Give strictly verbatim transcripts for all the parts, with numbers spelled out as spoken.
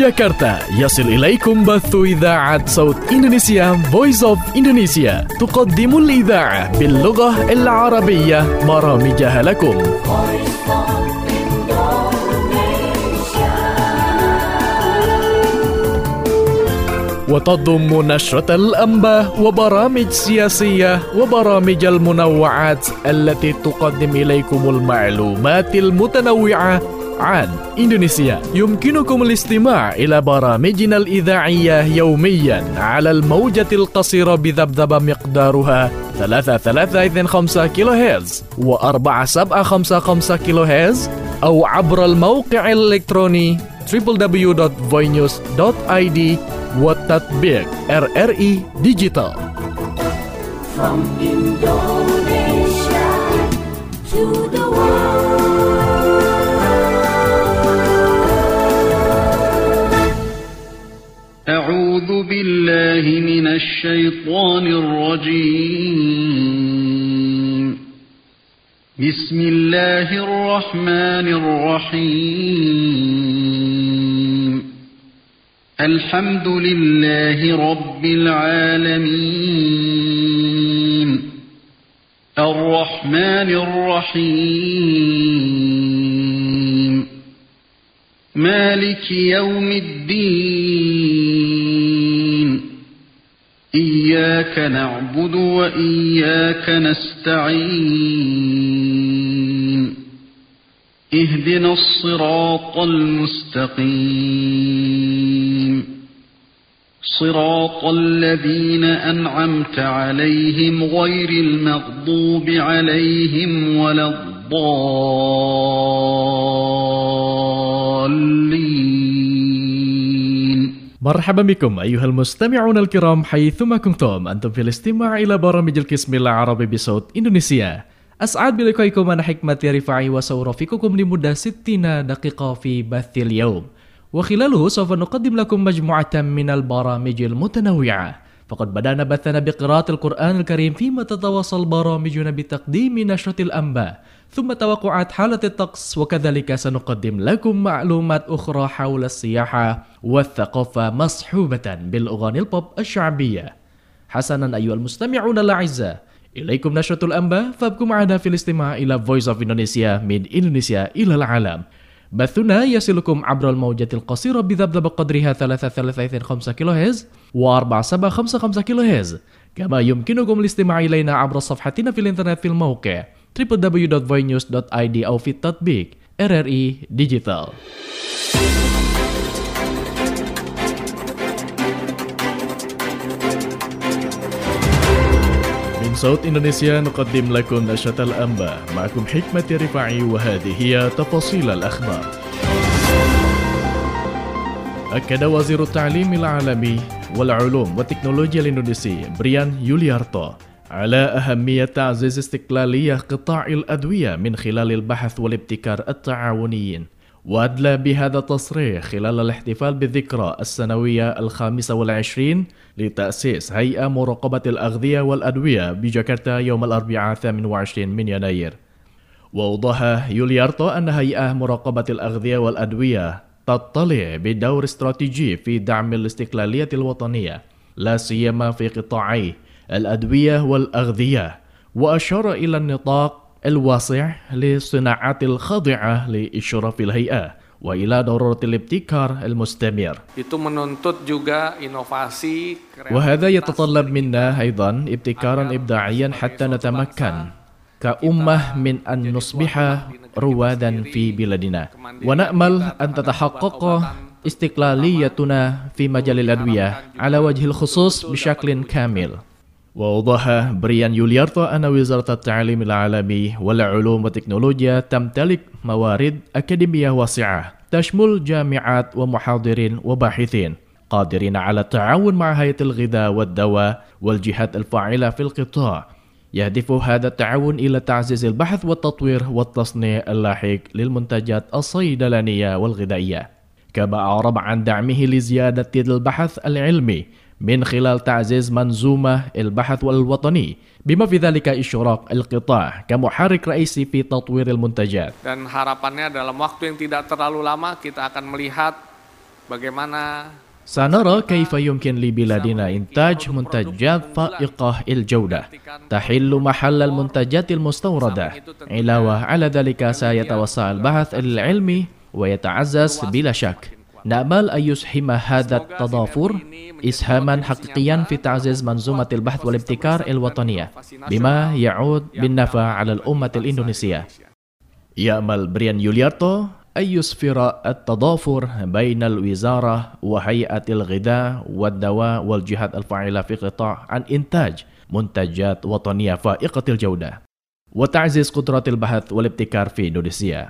جاكرتا يصل إليكم بث إذاعة صوت إندونيسيا Voice of Indonesia تقدم الإذاعة باللغة العربية برامجها لكم. وتضم نشرة الأنباء وبرامج سياسية وبرامج المنوعات التي تقدم إليكم المعلومات المتنوعة عن إندونيسيا. يمكنكم الاستماع إلى برامجنا الإذاعية يوميا على الموجة القصيرة بذبذبة مقدارها ثلاثة ثلاثة اثنين خمسة كيلو هرتز وأربعة سبعة خمسة خمسة كيلو هرتز أو عبر الموقع الإلكتروني دبليو دبليو دبليو دوت voinews دوت آي دي والتطبيق آر آر إي Digital. From Indonesia to the world. أعوذ بالله من الشيطان الرجيم. بسم الله الرحمن الرحيم. الحمد لله رب العالمين. الرحمن الرحيم. مالك يوم الدين. إياك نعبد وإياك نستعين. اهدنا الصراط المستقيم. صراط الذين أنعمت عليهم غير المغضوب عليهم ولا الضالين. مرحبا بكم أيها المستمعون الكرام حيثما كنتم أنتم في الاستماع إلى برامج القسم العربي بصوت إندونيسيا. أسعد بلقائكم أنا حكمة رفاعي وسأرافقكم لمدة ستين دقيقة في بث اليوم، وخلاله سوف نقدم لكم مجموعة من البرامج المتنوعة. فقد بدأنا بثنا بقراءة القرآن الكريم، فيما تتواصل برامجنا بتقديم نشرة الأنباء ثم توقعات حالة الطقس، وكذلك سنقدم لكم معلومات أخرى حول السياحة والثقافة مصحوبة بالأغاني البوب الشعبية. حسنا أيها المستمعون الأعزاء، إليكم نشرة الأنباء، فابقوا معنا في الاستماع إلى Voice of Indonesia من إندونيسيا إلى العالم. بثنا يصلكم عبر الموجة القصيرة بذبذبة قدرها ثلاثة ثلاثة اثنين خمسة كيلو هرتز وأربعة سبعة خمسة خمسة كيلو هرتز، كما يمكنكم الاستماع إلينا عبر صفحتنا في الإنترنت في الموقع دبليو دبليو دبليو دوت voinews دوت آي دي أو في التطبيق آر آر إي Digital. من صوت إندونيسيا نقدم لكم نشرة الأنباء، معكم حكمة رفاعي، وهذه هي تفاصيل الأخبار. أكد وزير التعليم العالمي والعلوم والتكنولوجيا الإندونيسي بريان يوليارتو على أهمية تعزيز استقلالية قطاع الأدوية من خلال البحث والابتكار التعاونيين، وأدلى بهذا التصريح خلال الاحتفال بالذكرى السنوية الخامسة والعشرين لتأسيس هيئة مراقبة الأغذية والأدوية بجاكرتا يوم الأربعاء الثامن والعشرين من يناير. وأوضح يوليارتو أن هيئة مراقبة الأغذية والأدوية تطلع بدور استراتيجي في دعم الاستقلالية الوطنية، لا سيما في قطاعي الأدوية والأغذية، وأشار إلى النطاق الواسع للصناعات الخاضعة لإشراف الهيئة وإلى ضرورة الابتكار المستمر. وهذا يتطلب منا أيضا ابتكارا إبداعيا حتى نتمكن كأمة من أن نصبح روادا في بلادنا، ونأمل أن تتحقق استقلاليتنا في مجال الأدوية على وجه الخصوص بشكل كامل. وأوضح بريان يوليارتو أن وزارة التعليم العالمي والعلوم والتكنولوجيا تمتلك موارد أكاديمية واسعة تشمل جامعات ومحاضرين وباحثين قادرين على التعاون مع هيئة الغذاء والدواء والجهات الفاعلة في القطاع. يهدف هذا التعاون إلى تعزيز البحث والتطوير والتصنيع اللاحق للمنتجات الصيدلانية والغذائية، كما أعرب عن دعمه لزيادة البحث العلمي من خلال تعزيز منظومة البحث الوطني، بما في ذلك إشراك القطاع كمحرك رئيسي في تطوير المنتجات. Dan harapannya dalam waktu yang tidak terlalu lama kita akan melihat bagaimana سنرى كيف يمكن لبلادنا إنتاج منتجات فائقة الجودة تحل محل المنتجات المستوردة. علاوة على ذلك سيتوسع البحث العلمي ويتعزز بلا شك. نأمل أن يسهم هذا التضافر إسهاما حقيقيا في تعزيز منظومة البحث والابتكار الوطنية بما يعود بالنفع على الأمة الإندونيسية. يأمل بريان يوليارتو أن يسفر التضافر بين الوزارة وهيئة الغذاء والدواء والجهات الفاعلة في قطاع عن إنتاج منتجات وطنية فائقة الجودة وتعزيز قدرات البحث والابتكار في إندونيسيا.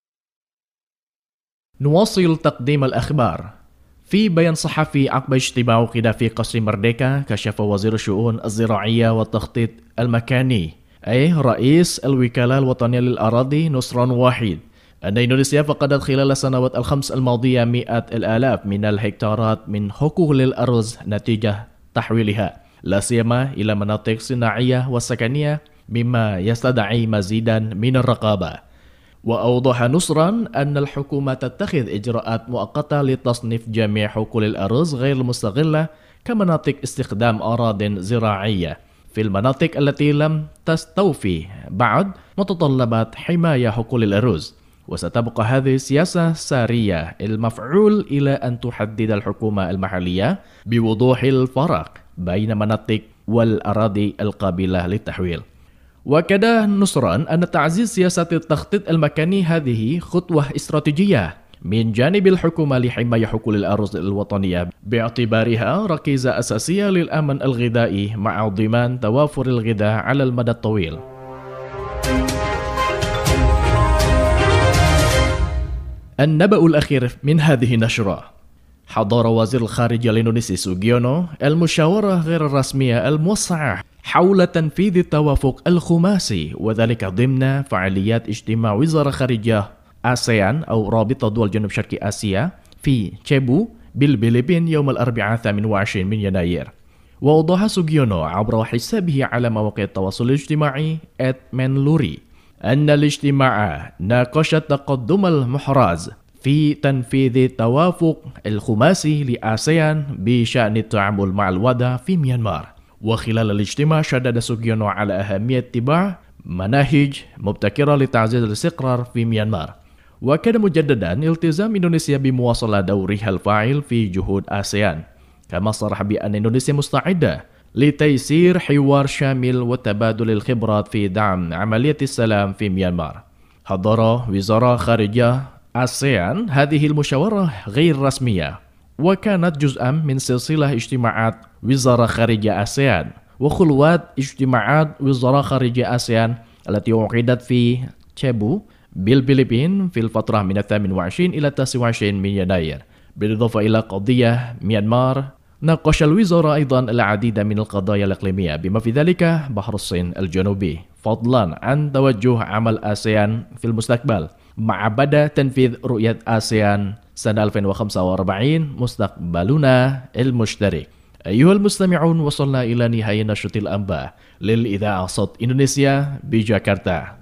نواصل تقديم الأخبار. في بيان صحفي عقب اجتماع قيادة في قصر مرديكا، كشف وزير الشؤون الزراعية والتخطيط المكاني أي رئيس الوكالة الوطنية للأراضي نصران واحد أن إندونيسيا فقدت خلال السنوات الخمس الماضية مئات الآلاف من الهكتارات من حقول الأرز نتيجة تحويلها لا سيما إلى مناطق صناعية وسكنية مما يستدعي مزيدا من الرقابة. وأوضح نصران أن الحكومة تتخذ إجراءات مؤقتة لتصنيف جميع حقول الأرز غير المستغلة كمناطق استخدام أراضٍ زراعية في المناطق التي لم تستوفي بعد متطلبات حماية حقول الأرز. وستبقى هذه السياسة سارية المفعول إلى أن تحدد الحكومة المحلية بوضوح الفرق بين مناطق والأراضي القابلة للتحويل. وكذا نصران أن تعزيز سياسة التخطيط المكاني هذه خطوة استراتيجية من جانب الحكومة لحماية حقول الأرز الوطنية باعتبارها ركيزة أساسية للأمن الغذائي مع ضمان توافر الغذاء على المدى الطويل. النبأ الأخير من هذه النشرة: حضر وزير الخارجية الإندونيسي سوجيونو المشاورة غير الرسمية الموسعة حول تنفيذ التوافق الخماسي، وذلك ضمن فعاليات اجتماع وزراء خارجية آسيان أو رابطة دول جنوب شرق آسيا في تشيبو بالفلبين يوم الأربعاء الثامن والعشرين من يناير. وأوضح سوجيونو عبر حسابه على مواقع التواصل الاجتماعي آت منلوري أن الاجتماع ناقش التقدم المحرز في تنفيذ التوافق الخماسي لآسيان بشأن التعامل مع الوضع في ميانمار. وخلال الاجتماع شدد سوجيونو على أهمية اتباع مناهج مبتكرة لتعزيز الاستقرار في ميانمار. وكان مجددا التزام إندونيسيا بمواصلة دورها الفاعل في جهود آسيان، كما صرح بأن إندونيسيا مستعدة لتيسير حوار شامل وتبادل الخبرات في دعم عملية السلام في ميانمار. حضر وزراء خارجية آسيان هذه المشاورة غير رسمية، وكانت جزءا من سلسلة اجتماعات وزراء خارجية آسيان وخلوات اجتماعات وزراء خارجية آسيان التي عقدت في تشيبو بالفلبين في الفترة من الثامن والعشرين إلى التاسع والعشرين من يناير. بالإضافة إلى قضية ميانمار، ناقش الوزراء أيضا العديد من القضايا الإقليمية بما في ذلك بحر الصين الجنوبي، فضلا عن توجه عمل آسيان في المستقبل مع بدء تنفيذ رؤية آسيان سنة ألفين وخمسة وأربعين مستقبلنا المشترك. أيها المستمعون، وصلنا إلى نهاية نشرة الأنباء للإذاعة صوت إندونيسيا بجاكرتا.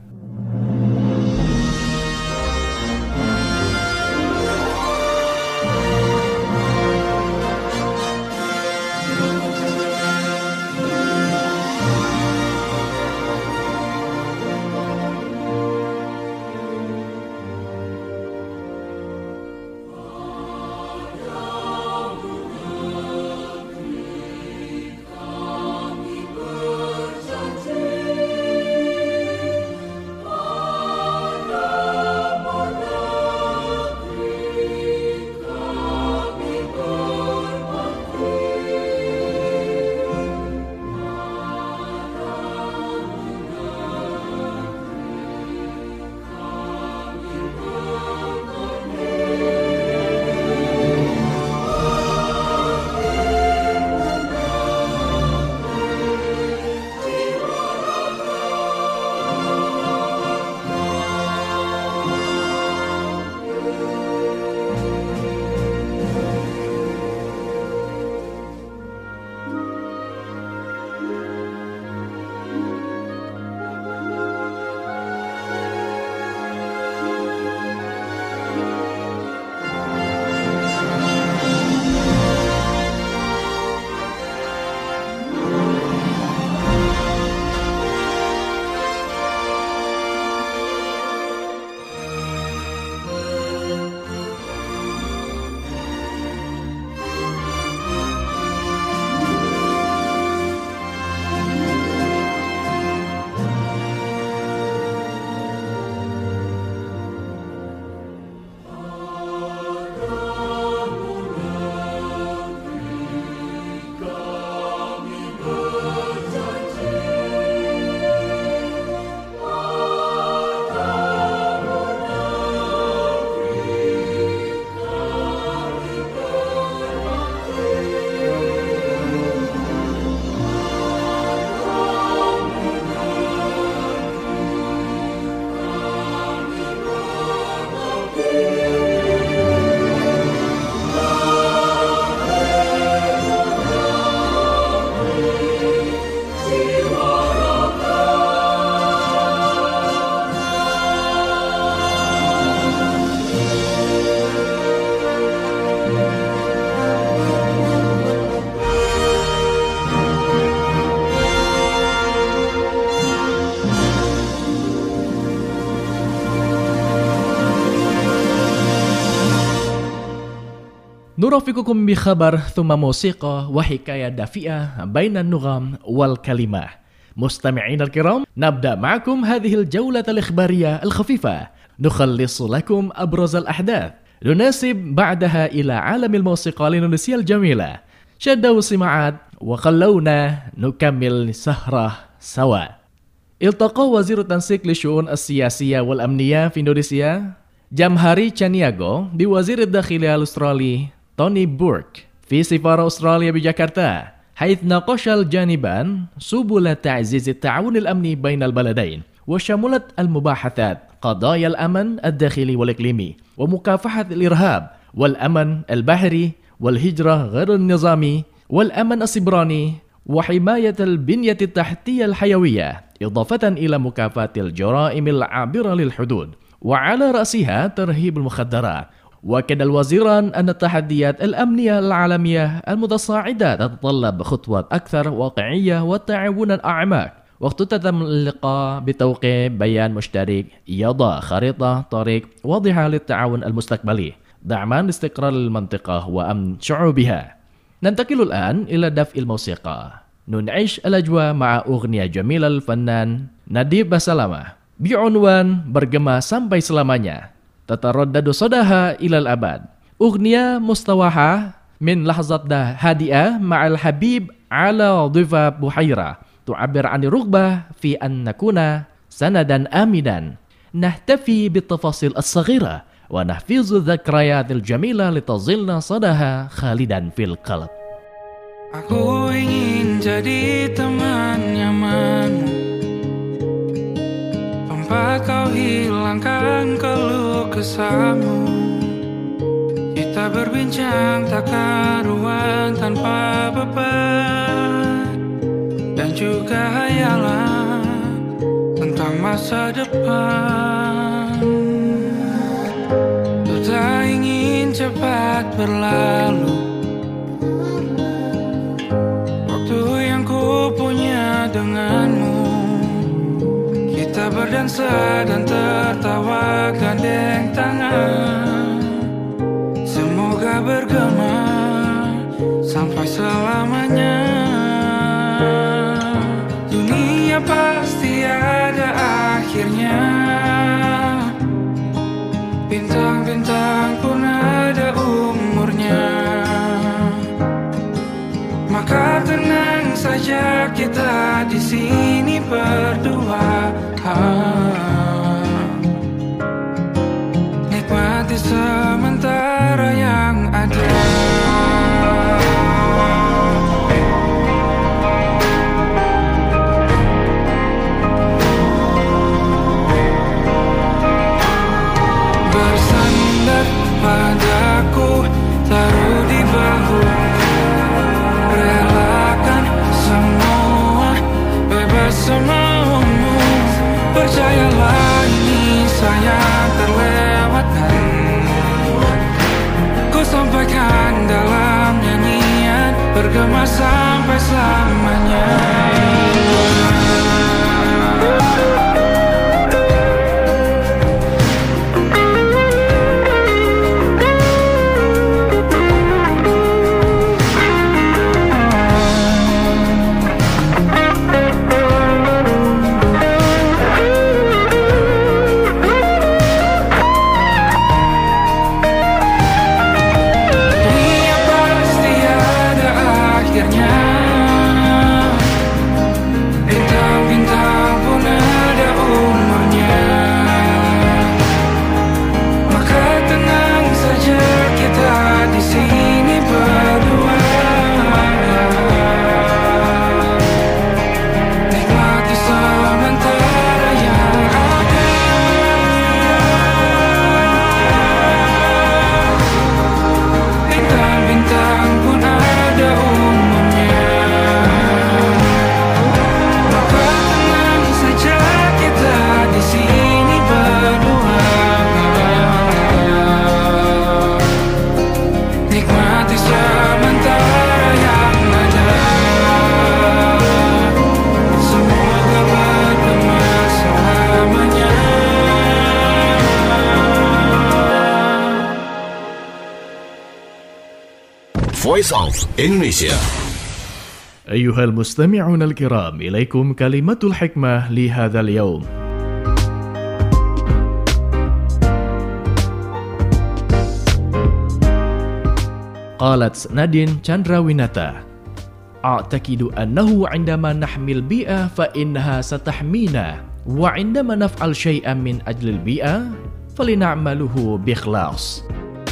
نرافقكم بخبر ثم موسيقى وحكاية دافئة بين النغم والكلمة. مستمعين الكرام، نبدأ معكم هذه الجولة الإخبارية الخفيفة، نخلص لكم أبرز الأحداث، نناسب بعدها إلى عالم الموسيقى الإندونيسية الجميلة. شدوا السماعات وخلونا نكمل سهرة سوا. التقى وزير التنسيق للشؤون السياسية والأمنية في إندونيسيا جمهاري تشانياغو بوزير الداخلية الأسترالي توني بورك في سفارة أستراليا بجاكرتا، حيث ناقش الجانبان سبل تعزيز التعاون الأمني بين البلدين، وشملت المباحثات قضايا الأمن الداخلي والإقليمي ومكافحة الإرهاب والأمن البحري والهجرة غير النظامي والأمن السيبراني وحماية البنية التحتية الحيوية، إضافة إلى مكافحة الجرائم العابرة للحدود، وعلى رأسها ترهيب المخدرات. وأكد الوزيران أن التحديات الأمنية العالمية المتصاعدة تتطلب خطوات أكثر واقعية وتعاونا أعمق. واختتم اللقاء بتوقيع بيان مشترك يضع خريطة طريق واضحة للتعاون المستقبلي دعما لاستقرار المنطقة وأمن شعوبها. ننتقل الآن إلى دفء الموسيقى، ننعيش الأجواء مع أغنية جميلة الفنان Nadib Basalamah بعنوان Bergema Sampai Selamanya تتردد صداها إلى الأبد. أغنية مستوحاة من لحظة هادئة مع الحبيب على ضفاف بحيرة، تعبر عن الرغبة في أن نكون سندا آمنا، نحتفي بالتفاصيل الصغيرة ونحفظ الذكريات الجميلة لتظل صداها خالدا في القلب. Aku ingin jadi teman nyamanmu, tempat kau hilangkan keluh kesahmu. Kita berbincang tak karuan tanpa beban, dan juga hayalan tentang masa depan. Ku tak ingin cepat berlalu waktu yang ku punya denganmu. Kita berdansa dan tertawa gandeng tangan, semoga bergema sampai selamanya. Dunia pasti ada akhirnya, bintang-bintang pun ada umurnya. Maka tenang saja kita di sini berdua, nikmati sementara yang ada. Bersandar padaku, taruh di bahu, relakan semua, bebas semaumu. Percayalah ini sayang terlewatkan, ku sampaikan dalam nyanyian, bergema sampai selamanya. Voice of Indonesia. أيها المستمعون الكرام، إليكم كلمة الحكمة لهذا اليوم. قالت نادين تشاندراويناتا: أعتقد أنه عندما نحمي البيئة فإنها ستحمينا، وعندما نفعل شيئا من أجل البيئة فلنعمله بإخلاص.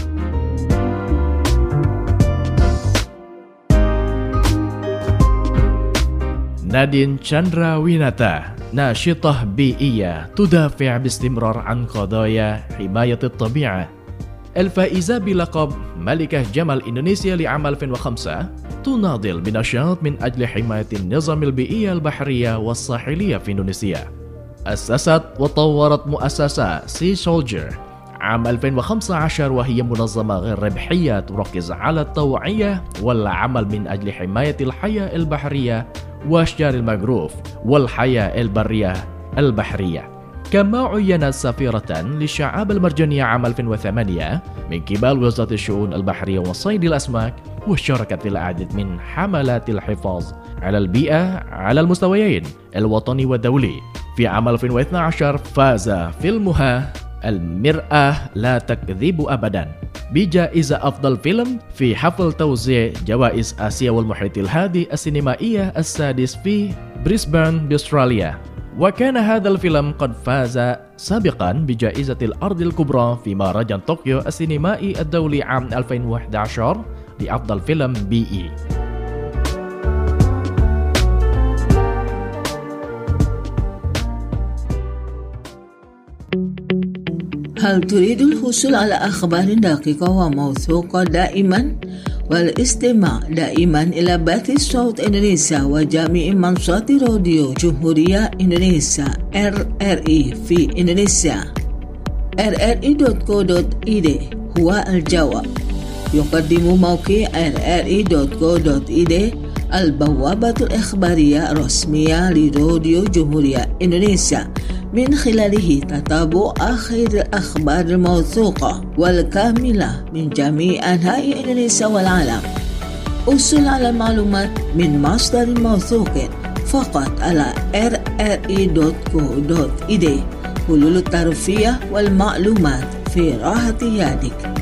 نادين تشاندراويناتا ناشطة بيئية تدافع باستمرار عن قضايا حماية الطبيعة، الفائزة بلقب ملكة جمال إندونيسيا لعام ألفين وخمسة، تناضل بنشاط من أجل حماية النظام البيئي البحرية والساحلية في إندونيسيا. أسست وطورت مؤسسة سي سولجر عام ألفين وخمسة عشر، وهي منظمة غير ربحية تركز على التوعية والعمل من أجل حماية الحياة البحرية وأشجار المانغروف والحياة البرية البحرية. كما عينت سفيرة للشعاب المرجانية عام ألفين وثمانية من قبل وزارة الشؤون البحرية وصيد الأسماك، وشاركت في العديد من حملات الحفاظ على البيئة على المستويين الوطني والدولي. في عام ألفين واثني عشر فاز فيلمها المرأة لا تكذب أبدا بجائزة أفضل فيلم في حفل توزيع جوائز آسيا والمحيط الهادي السينمائية السادس في بريسبان بأستراليا. وكان هذا الفيلم قد فاز سابقا بجائزة الأرض الكبرى في مهرجان طوكيو السينمائي الدولي عام ألفين وأحد عشر لأفضل فيلم بيئي. هل تريد الحصول على أخبار دقيقة وموثوقة دائما؟ والاستماع دائما إلى بث صوت إندونيسيا وجميع منصات راديو جمهورية إندونيسيا إر إر إي في إندونيسيا. إر إر إي دوت كو دوت إي دي هو الجواب. يقدم موقع إر إر إي دوت كو دوت إي دي البوابة الإخبارية الرسمية لراديو جمهورية إندونيسيا، من خلاله تتابع آخر الأخبار الموثوقة والكاملة من جميع أنحاء إندونيسيا والعالم. أحصل على المعلومات من مصدر موثوق فقط على إر إر إي دوت كو دوت إي دي. حلول الترفيه والمعلومات في راحة يدك.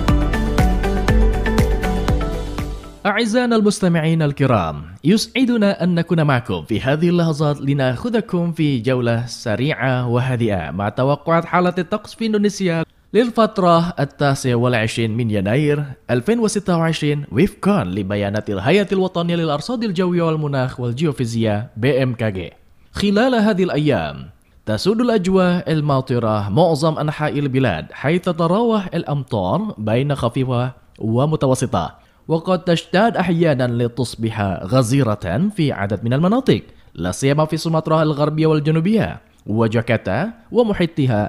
أعزائنا المستمعين الكرام، يسعدنا أن نكون معكم في هذه اللحظات لنأخذكم في جولة سريعة وهادئة مع توقعات حالة الطقس في إندونيسيا للفترة التاسع والعشرين من يناير ألفين وستة وعشرين وفقا لبيانات الهيئة الوطنية للأرصاد الجوية والمناخ والجيوفيزياء بي إم كي جي. خلال هذه الأيام تسود الأجواء الماطرة معظم أنحاء البلاد، حيث تتراوح الأمطار بين خفيفة ومتوسطة، وقد تشتد أحيانا لتصبح غزيرة في عدد من المناطق، لا سيما في سومطرة الغربية والجنوبية وجاكرتا ومحيطها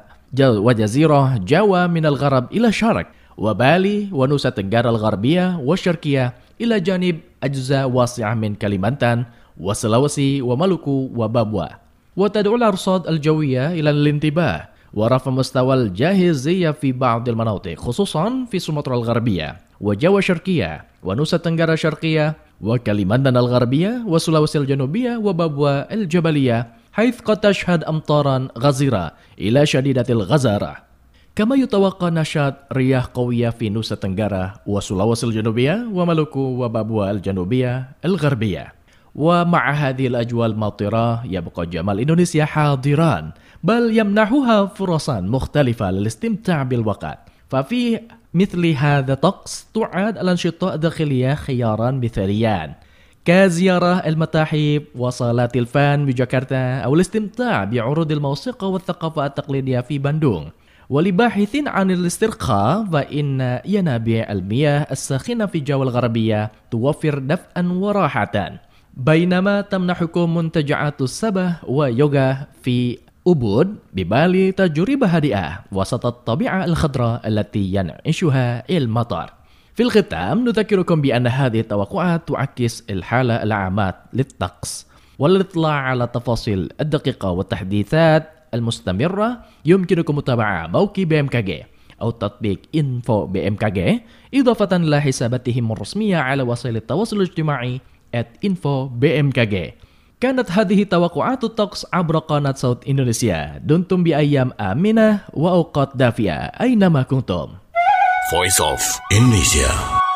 وجزيرة جاوا من الغرب إلى الشرق، وبالي ونوسا تنغارا الغربية والشرقية، إلى جانب أجزاء واسعة من كاليمانتان وسلاوسي ومالوكو وبابوا. وتدعو الأرصاد الجوية إلى الانتباه ورفع مستوى الجاهزية في بعض المناطق، خصوصا في سومطرة الغربية وجاوا الشرقية ونوسا تنغارا الشرقية وكاليمانتان الغربية وسلاوسي الجنوبية وبابوا الجبلية، حيث قد تشهد أمطارا غزيرة إلى شديدة الغزارة. كما يتوقع نشاط رياح قوية في نوسا تنغارا وسلاوسي الجنوبية ومالوكو وبابوا الجنوبية الغربية. ومع هذه الأجواء الماطرة يبقى جمال إندونيسيا حاضرا، بل يمنحها فرصا مختلفة للاستمتاع بالوقت. ففي مثل هذا الطقس تعد الأنشطة الداخلية خيارا مثاليا، كزيارة المتاحف وصالات الفن بجاكرتا، أو الاستمتاع بعروض الموسيقى والثقافة التقليدية في باندونغ. ولباحث عن الاسترخاء فإن ينابيع المياه الساخنة في جاوا الغربية توفر دفئا وراحة، بينما تمنحكم منتجعات السبا ويوغا في أبود ببالي تجربة هادئة وسط الطبيعة الخضراء التي ينعشها المطر. في الختام نذكركم بأن هذه التوقعات تعكس الحالة العامة للطقس، والاطلاع على التفاصيل الدقيقة والتحديثات المستمرة يمكنكم متابعة موقع بي إم كي جي أو تطبيق info بي إم كي جي إضافة إلى حساباتهم الرسمية على وسائل التواصل الاجتماعي at info بي إم كي جي. كانت هذه توقعات الطقس عبر قناة صوت إندونيسيا. دمتم بأيام آمنة وأوقات دافئة أينما كنتم. Voice of Indonesia.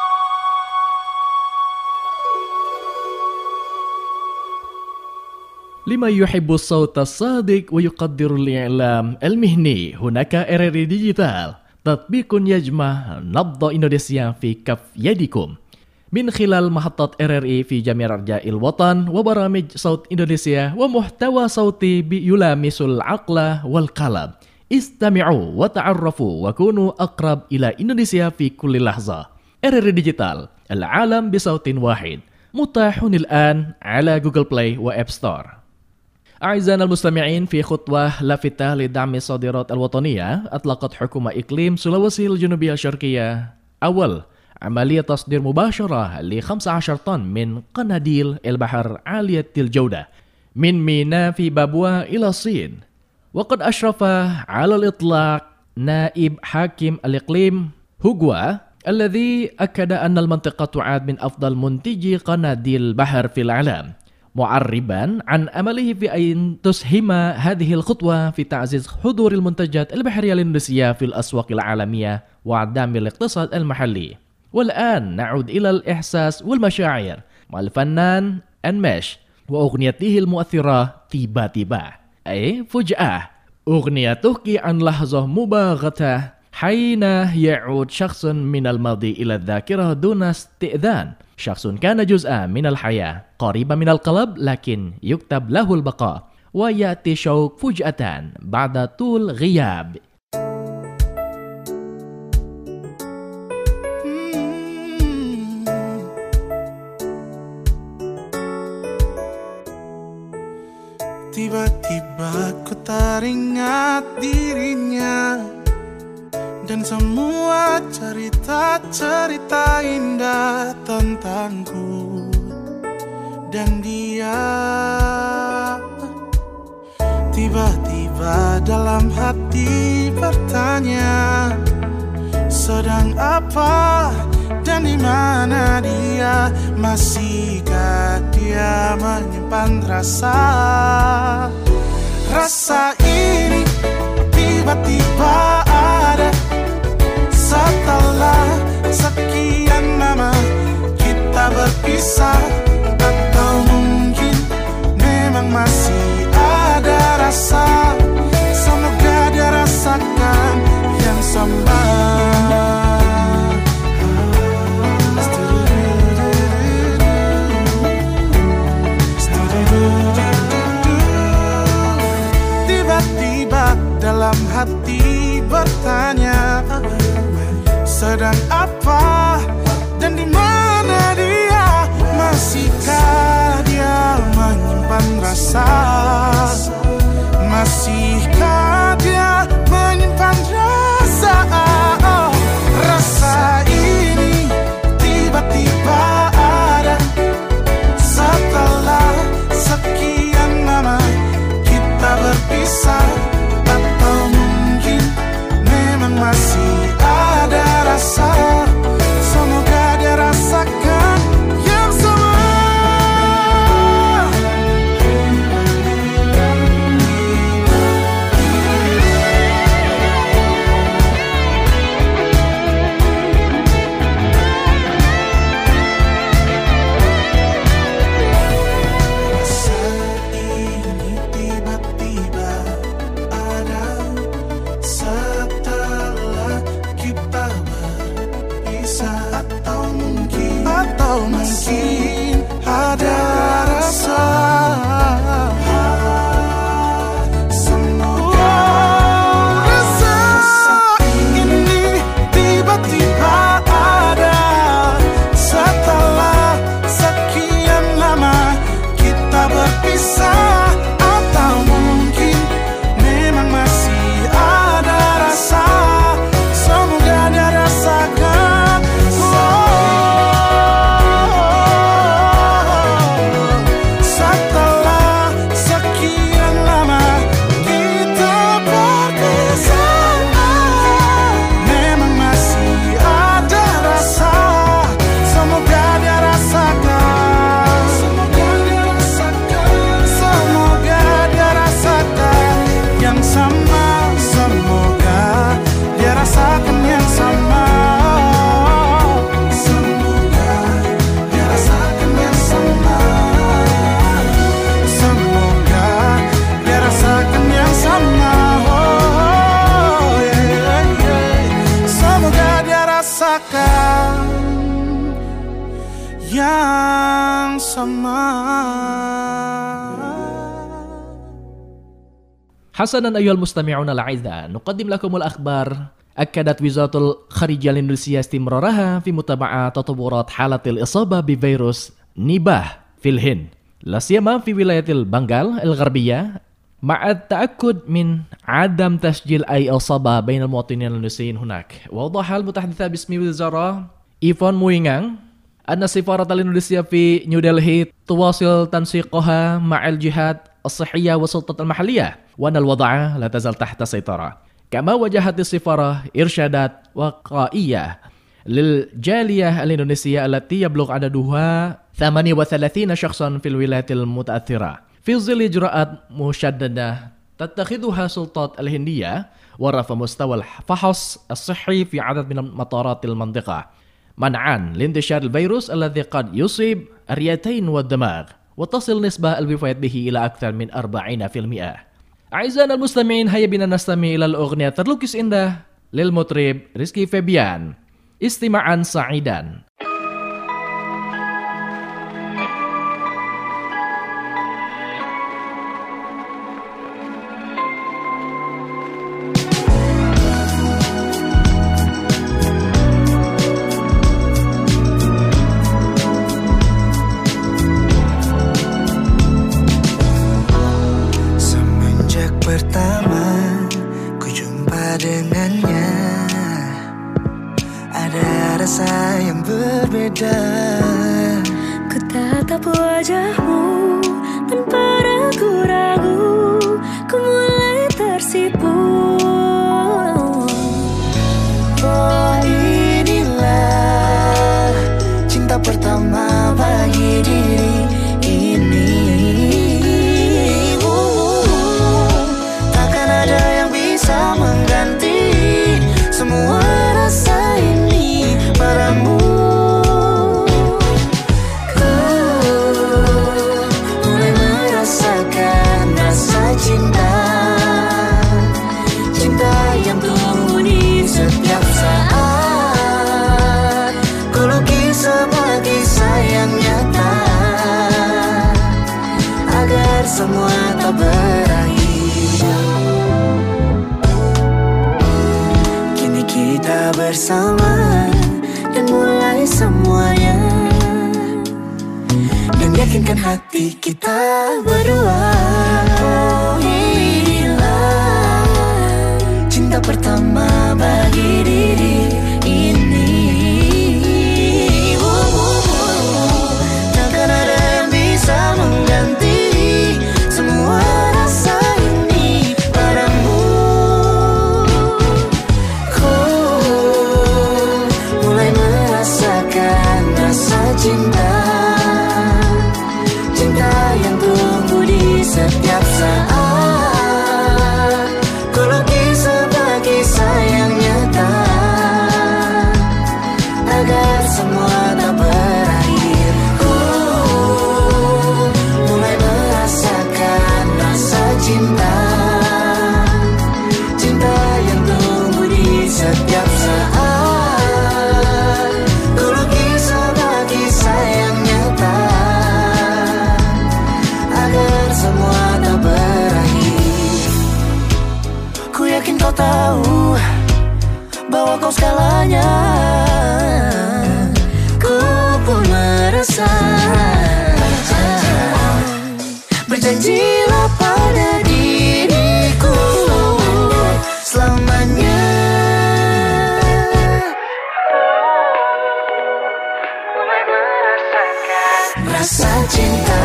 لما يحب الصوت الصادق ويقدر الإعلام المهني، هناك إر إر ديجيتال، تطبيق يجمع نبض إندونيسيا في كف يدكم من خلال محطات إر إر إي في جميع أرجاء الوطن وبرامج صوت إندونيسيا ومحتوى صوتي يلامس العقل والقلب. استمعوا وتعرفوا وكونوا أقرب إلى إندونيسيا في كل لحظة. إر إر ديجيتال، العالم بصوت واحد، متاح الآن على جوجل بلاي وآب ستور. أعزائنا المستمعين، في خطوة لافتة لدعم الصادرات الوطنية، أطلقت حكومة إقليم سلويسي الجنوبية الشرقية أول عملية تصدير مباشرة ل خمسة عشر طن من قناديل البحر عالية الجودة من ميناء في بابوا إلى الصين. وقد أشرف على الإطلاق نائب حاكم الإقليم هوغوا، الذي أكد أن المنطقة تعد من أفضل منتجي قناديل البحر في العالم، معربا عن أمله في أن تسهم هذه الخطوة في تعزيز حضور المنتجات البحرية الإندونيسية في الأسواق العالمية ودعم الاقتصاد المحلي. والآن نعود إلى الإحساس والمشاعر مع الفنان أنماش وأغنيته المؤثرة تيبا تيبا، أي فجأة، أغنية تحكي عن لحظة مباغتة حين يعود شخص من الماضي إلى الذاكرة دون استئذان، شخص كان جزءا من الحياة قريبا من القلب لكن يكتب له البقاء، ويأتي شوق فجأة بعد طول غياب. Tiba-tiba ku teringat dirinya dan semua cerita-cerita indah tentangku dan dia. Tiba-tiba dalam hati bertanya, sedang apa dan di mana dia? Masihkah dia menyimpan rasa? Rasa ini tiba-tiba ada setelah sekian lama kita berpisah. Atau mungkin memang masih ada rasa, semoga dia rasakan yang sama. Dalam hati bertanya, sedang apa dan di mana dia? Masihkah dia menyimpan rasa? Masihkah dia menyimpan rasa? Oh, rasa ini tiba-tiba ada setelah sekian lama kita berpisah. Masih ada rasa, semoga dia rasakan yang sama. Rasa ini tiba-tiba bersama. حسنا أيها المستمعون الأعزاء، نقدم لكم الأخبار. أكدت وزارة الخارجية الإندونيسية استمرارها في متابعة تطورات حالة الإصابة بفيروس نيباه في الهند، لا سيما في ولاية البنغال الغربية، مع التأكد من عدم تسجيل أي إصابة بين المواطنين الإندونيسيين هناك. وأوضح المتحدثة باسم الوزارة إيفون موينغان أن السفارة الإندونيسية في نيودلهي تواصل تنسيقها مع الجهات الصحية والسلطات المحلية، وأن الوضع لا تزال تحت سيطرة. كما وجهت السفارة إرشادات وقائية للجالية الإندونيسية التي يبلغ عددها ثمانية وثلاثين شخصا في الولايات المتأثرة، في ظل إجراءات مشددة تتخذها السلطات الهندية ورفع مستوى الفحص الصحي في عدد من مطارات المنطقة، منعا لانتشار الفيروس الذي قد يصيب الرئتين والدماغ، وتصل نسبة الوفاة به إلى أكثر من أربعين بالمئة. أعزائنا المستمعين، هيا بنا نستمع إلى الأغنية terlukis indah للمطرب ريسكي فابيان. استماعا سعيدا. Pertama ku jumpa dengannya, ada rasa yang berbeda. Ku tatap wajahmu tanpa ragu-ragu, ku mulai tersipu. Oh, inilah cinta pertama bagi diri ini. Mengganti semua rasa ini padamu. Ku mulai merasakan rasa cinta, cinta yang tumbuh di setiap saat. Ku lukis semua kisah yang nyata agar semua tak berakhir. Kita bersama dan mulai semuanya, dan yakinkan hati kita berdua. Oh, inilah cinta pertama bagi diri ini. Oh, oh, oh. Takkan ada yang bisa mengganti semua rasa ini padamu. Cinta, cinta yang tumbuh di setiap saat. Ku lukis sebuah kisah yang nyata agar semua tak berakhir. Ku mulai merasakan rasa cinta, cinta yang tumbuh di setiap saat. Kau tahu bahwa kau segalanya. Ku pun merasa. Berjanjilah pada diriku selamanya. Mulai merasakan rasa cinta,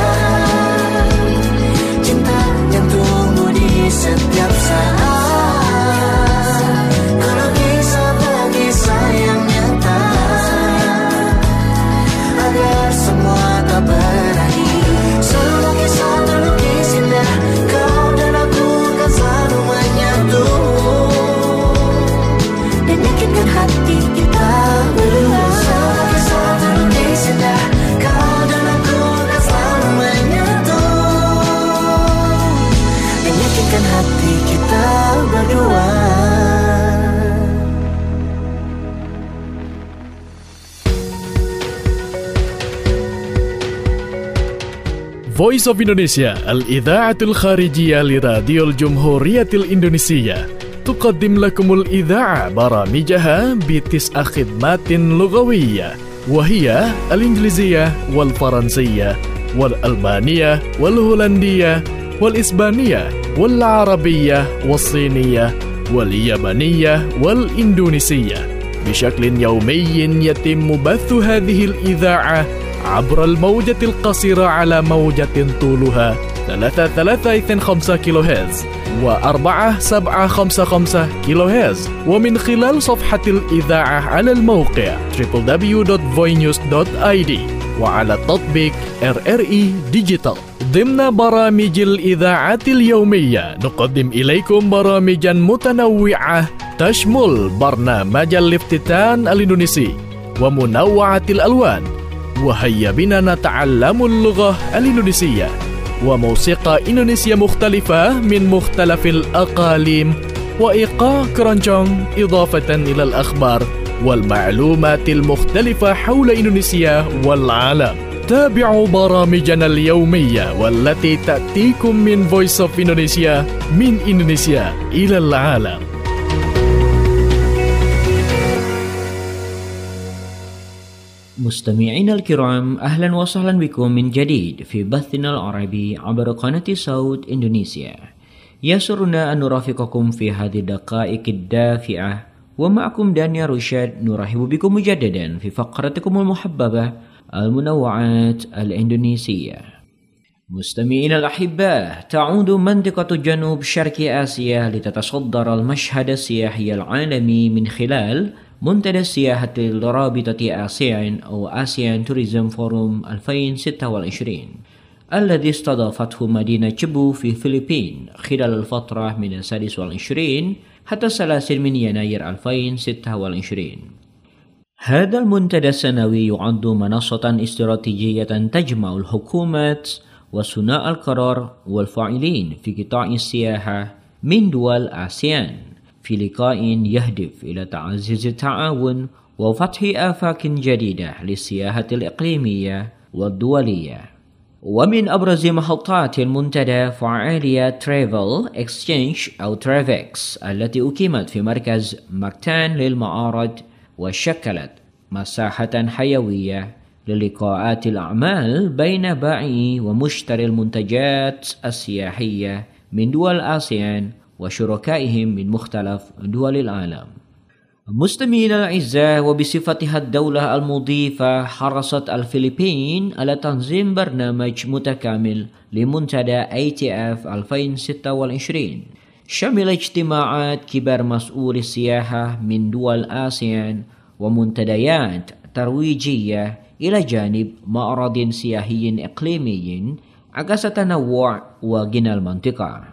cinta yang tumbuh di setiap saat. Hati kita berdua, kisah terlukis indah. Kau dan aku akan selalu menyatu, dan yakinkan hati kita Voice of Indonesia الإذاعة الخارجية لراديو الجمهورية الإندونيسية تقدم لكم الإذاعة برامجها بتسع خدمات لغوية، وهي الإنجليزية والفرنسية والألمانية والهولندية والإسبانية والعربية والصينية واليابانية والإندونيسية. بشكل يومي يتم بث هذه الإذاعة عبر الموجة القصيرة على موجة طولها ثلاثة ثلاثة اثنين خمسة كيلو هرتز وأربعة سبعة خمسة خمسة كيلو هرتز، ومن خلال صفحة الإذاعة على الموقع دبليو دبليو دبليو دوت فوي نيوز دوت آي دي وعلى تطبيق آر آر إي ديجيتال. ضمن برامج الإذاعة اليومية نقدم إليكم برامجا متنوعة تشمل برنامج الافتتان الإندونيسي ومنوعة الألوان، وهيا بنا نتعلم اللغة الإندونيسية، وموسيقى إندونيسية مختلفة من مختلف الأقاليم، وإيقاع كرانشونغ، إضافة إلى الأخبار والمعلومات المختلفة حول إندونيسيا والعالم. تابعوا برامجنا اليومية والتي تأتيكم من Voice of Indonesia من إندونيسيا إلى العالم. مستمعينا الكرام، أهلا وسهلا بكم من جديد في بثنا العربي عبر قناة صوت إندونيسيا. يسرنا أن نرافقكم في هذه الدقائق الدافئة، ومعكم دانيال رشاد نرحب بكم مجددا في فقرتكم المحببة المنوعات الإندونيسية. مستمعينا الأحباء، تعود منطقة جنوب شرق آسيا لتتصدر المشهد السياحي العالمي من خلال منتدى سياحة رابطة آسيان أو آسيان توريزم فوروم ألفين وستة وعشرين الذي استضافته مدينة جيبو في الفلبين خلال الفترة من السادس والعشرين حتى الثلاثين من يناير ألفين وستة وعشرين. هذا المنتدى السنوي يعد منصة استراتيجية تجمع الحكومات وصناع القرار والفاعلين في قطاع السياحة من دول آسيان في لقاء يهدف إلى تعزيز التعاون وفتح آفاق جديدة للسياحة الإقليمية والدولية. ومن أبرز محطات المنتدى فعالية ترافل اكسشينج أو ترافكس التي أقيمت في مركز مكتان للمعارض، وشكلت مساحة حيوية للقاءات الأعمال بين بائعي ومشتري المنتجات السياحية من دول آسيان وشركائهم من مختلف دول العالم. مستمعينا الأعزاء، وبصفتها الدولة المضيفة حرصت الفلبين على تنظيم برنامج متكامل لمنتدى إيه تي إف ألفين وستة وعشرين شمل اجتماعات كبار مسؤولي السياحة من دول آسيان ومنتديات ترويجية إلى جانب معرض سياحي إقليمي عكس تنوع وغنى المنطقة.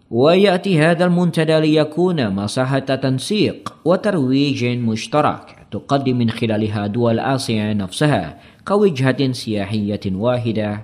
ويأتي هذا المنتدى ليكون مساحة تنسيق وترويج مشترك تقدم من خلالها دول آسيا نفسها كوجهة سياحية واحدة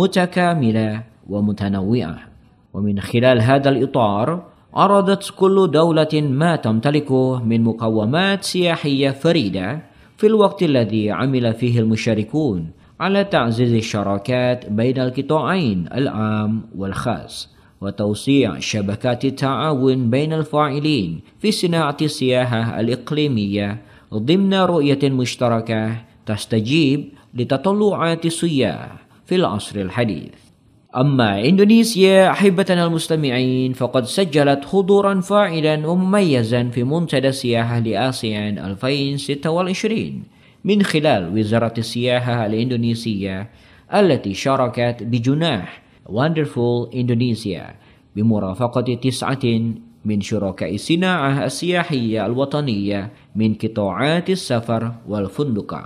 متكاملة ومتنوعة. ومن خلال هذا الإطار عرضت كل دولة ما تمتلكه من مقومات سياحية فريدة في الوقت الذي عمل فيه المشاركون على تعزيز الشراكات بين القطاعين العام والخاص، وتوسيع شبكات التعاون بين الفاعلين في صناعة السياحة الإقليمية ضمن رؤية مشتركة تستجيب لتطلعات السياح في العصر الحديث. أما إندونيسيا أحبتنا المستمعين، فقد سجلت حضورا فاعلا ومميزا في منتدى السياحة لآسيان ألفين وستة وعشرين من خلال وزارة السياحة الإندونيسية التي شاركت بجناح Wonderful Indonesia بمرافقة تسعة من شركاء الصناعة السياحية الوطنية من قطاعات السفر والفندقة.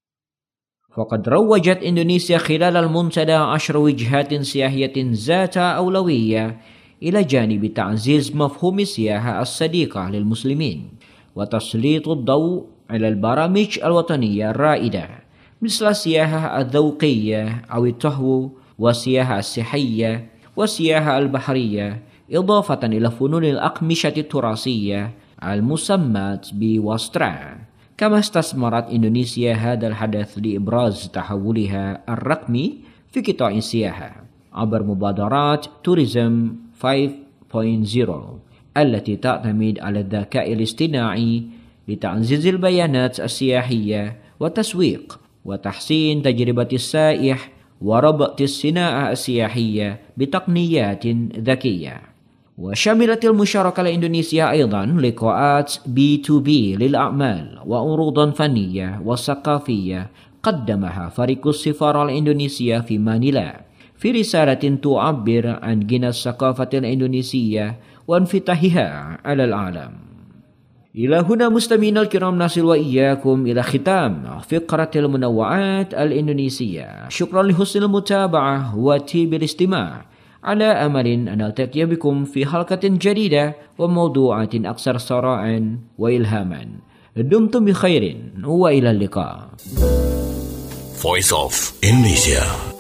فقد روجت إندونيسيا خلال المنتدى عشر وجهات سياحية ذات أولوية إلى جانب تعزيز مفهوم السياحة الصديقة للمسلمين وتسليط الضوء على البرامج الوطنية الرائدة مثل السياحة الذوقية أو التهوى والسياحة الصحية والسياحة البحرية، إضافة إلى فنون الأقمشة التراثية المسمى بوسترا. كما استثمرت إندونيسيا هذا الحدث لإبراز تحولها الرقمي في قطاع السياحة عبر مبادرات توريزم خمسة نقطة صفر التي تعتمد على الذكاء الاصطناعي لتعزيز البيانات السياحية وتسويق وتحسين تجربة السائح وربط الصناعة السياحية بتقنيات ذكية. وشملت المشاركة الإندونيسية أيضا لقاءات بي تو بي للأعمال وعروضا فنية وثقافية قدمها فريق السفارة الإندونيسية في مانيلا في رسالة تعبر عن غنى الثقافة الإندونيسية وانفتاحها على العالم. إلى هنا مستمعينا الكرام نصل وإياكم إلى ختام فقرة المنوعات الإندونيسية. شكرا لحسن المتابعة وطيب الاستماع، على أمل أن نلتقي بكم في حلقة جديدة وموضوعات أكثر ثراء وإلهاما. دمتم بخير وإلى اللقاء. Voice of Indonesia.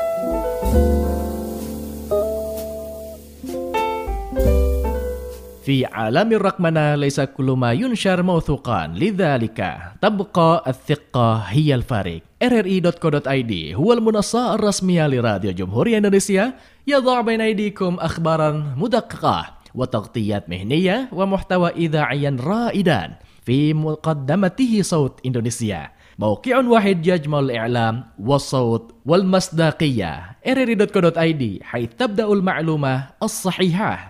في عالم الرقمنة ليس كل ما ينشر موثوقا، لذلك تبقى الثقة هي الفارق. إر إر إي دوت كو دوت آي دي هو المنصة الرسمية لراديو جمهورية إندونيسيا، يضع بين أيديكم أخبارا مدققة وتغطيات مهنية ومحتوى إذاعيا رائدا في مقدمته صوت إندونيسيا. موقع واحد يجمع الإعلام والصوت والمصداقية. إر إر إي دوت كو دوت آي دي حيث تبدأ المعلومة الصحيحة.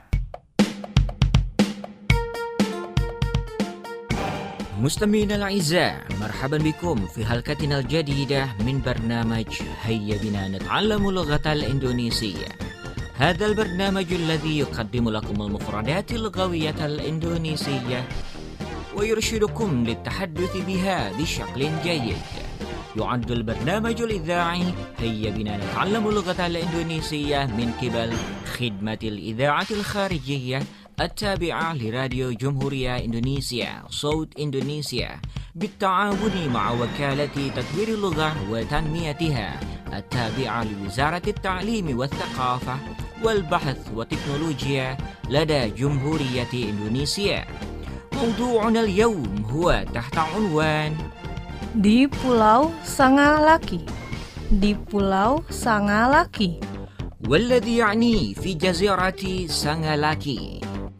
مستمعينا الأعزاء، مرحبا بكم في حلقتنا الجديدة من برنامج هيا بنا نتعلم اللغة الإندونيسية. هذا البرنامج الذي يقدم لكم المفردات اللغوية الإندونيسية ويرشدكم للتحدث بها بشكل جيد. يعد البرنامج الإذاعي هيا بنا نتعلم اللغة الإندونيسية من قبل خدمة الإذاعة الخارجية التابعة لراديو جمهورية إندونيسيا صوت إندونيسيا بالتعاون مع وكالة تطوير اللغة وتنميتها التابعة لوزارة التعليم والثقافة والبحث والتكنولوجيا لدى جمهورية إندونيسيا. موضوعنا اليوم هو تحت عنوان Di Pulau Sangalaki. Di Pulau Sangalaki. والذي يعني في جزيرة سانغالاكي.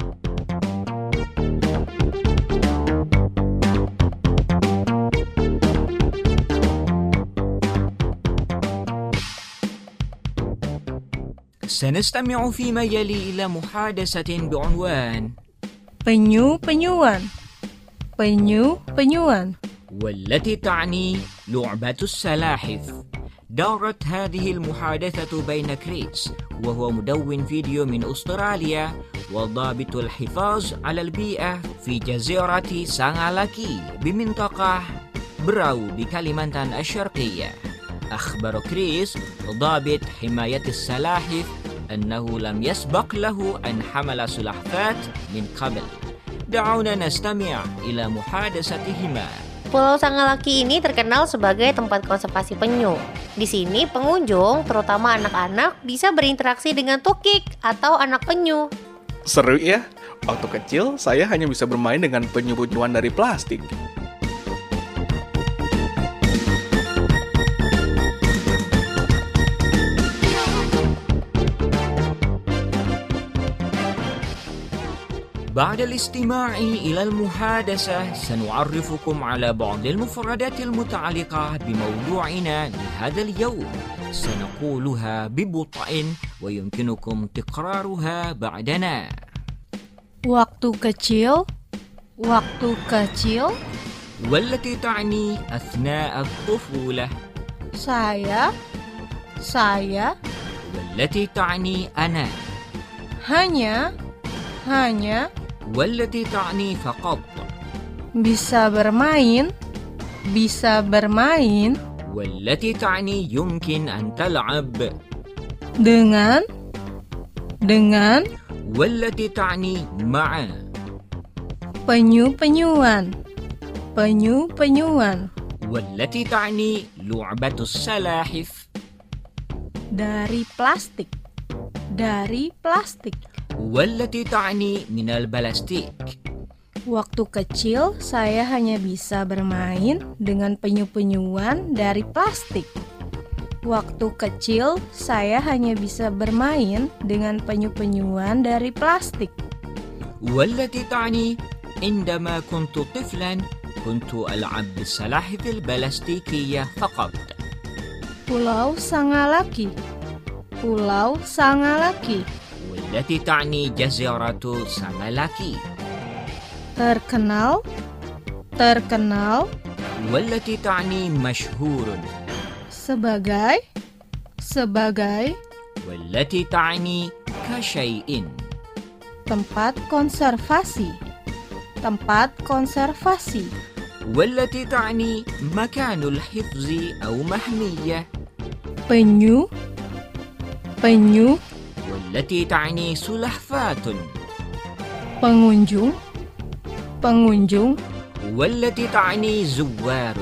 سنستمع فيما يلي إلى محادثة بعنوان Penyu-penyuan. Penyu-penyuan. والتي تعني لعبة السلاحف. دارت هذه المحادثة بين كريس وهو مدون فيديو من أستراليا وضابط الحفاظ على البيئة في جزيرة سانغالاكي بمنطقة براو بكاليمانتان الشرقية. أخبر كريس ضابط حماية السلاحف أنه لم يسبق له أن حمل سلحفاة من قبل. دعونا نستمع إلى محادثتهما. Pulau Sangalaki ini terkenal sebagai tempat konservasi penyu. Di sini pengunjung, terutama anak-anak, bisa berinteraksi dengan tukik atau anak penyu. Seru ya? Waktu kecil, saya hanya bisa bermain dengan penyu-penyuan dari plastik. بعد الاستماع إلى المحادثة سنعرفكم على بعض المفردات المتعلقة بموضوعنا لهذا اليوم. سنقولها ببطء ويمكنكم تكرارها بعدنا. Waktu kecil. Waktu kecil. والتي تعني أثناء الطفولة. Saya. Saya. والتي تعني أنا. Hanya. Hanya. والتي تعني فقط. Bisa bermain. Bisa bermain. والتي تعني يمكن أن تلعب. Dengan. Dengan. والتي تعني مع. Penyu-penyuan. Penyu-penyuan. والتي تعني لعبة السلاحف. Dari plastik. Dari plastik. والتي تعني من البلاستيك. Waktu kecil, saya hanya bisa bermain dengan penyu-penyuan dari plastik. Waktu kecil, saya hanya bisa bermain dengan penyu-penyuan dari plastik. والتي تعني عندما كنت طفلا كنت ألعب بالسلاحف البلاستيكية فقط. Pulau Sangalaki. Pulau Sangalaki. والتي تعني جزيرة سانغالاكي. Terkenal. Terkenal. والتي تعني مشهور. Sebagai. Sebagai. والتي تعني كشيء. Tempat konservasi. Tempat konservasi. والتي تعني مكان الحفظ أو محمية. Penyu. Penyu. والتي تعني سلحفاة. Pengunjung. Pengunjung. والتي تعني زوار.